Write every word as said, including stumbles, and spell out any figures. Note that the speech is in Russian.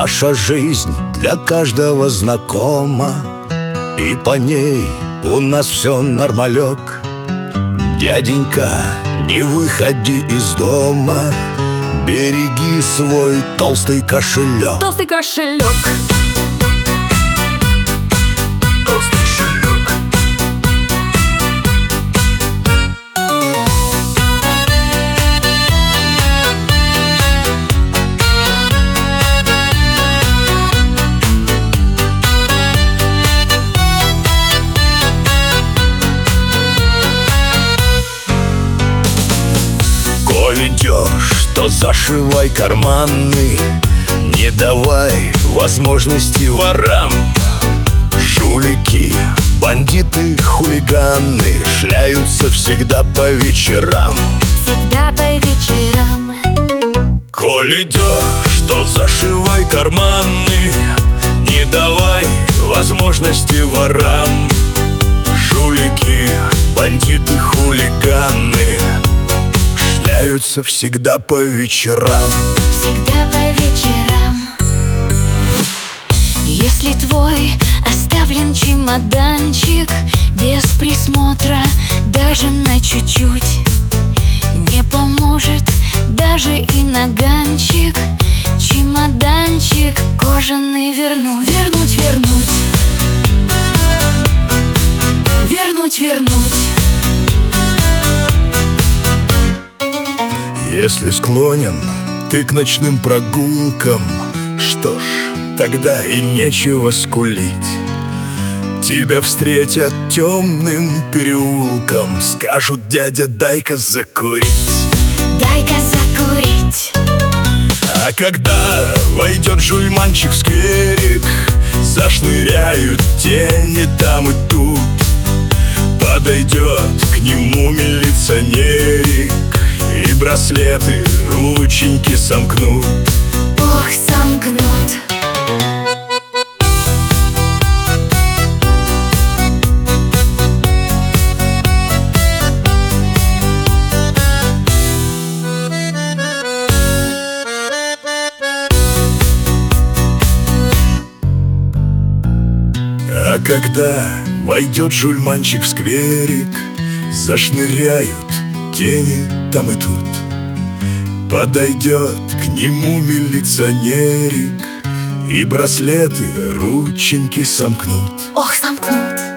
Наша жизнь для каждого знакома, и по ней у нас все нормалек. Дяденька, не выходи из дома, береги свой толстый кошелек. Толстый кошелек. Толстый кошелек. Коль идешь, то зашивай карманы, не давай возможности ворам. Жулики, бандиты, хулиганы шляются всегда по вечерам. Всегда по вечерам. Коль идешь, то зашивай карманы, не давай возможности ворам. Жулики, бандиты, хулиганы шляются всегда по вечерам. Всегда по вечерам. Если твой оставлен чемоданчик без присмотра, даже на чуть-чуть, не поможет даже и наганчик. Чемоданчик кожаный вернуть. Вернуть, вернуть. Вернуть, вернуть. Если склонен ты к ночным прогулкам, что ж, тогда и нечего скулить. Тебя встретят темным переулком, скажут: дядя, дай-ка закурить. Дай-ка закурить. А когда войдет жульманчик в скверик, зашныряют тени там и тут. Подойдет к нему милиционерик и браслеты рученьки сомкнут. Ох, сомкнут. А когда войдет жульманчик в скверик, зашныряют тени там и тут. Подойдет к нему милиционерик и браслеты рученьки сомкнут. Ох, сомкнут.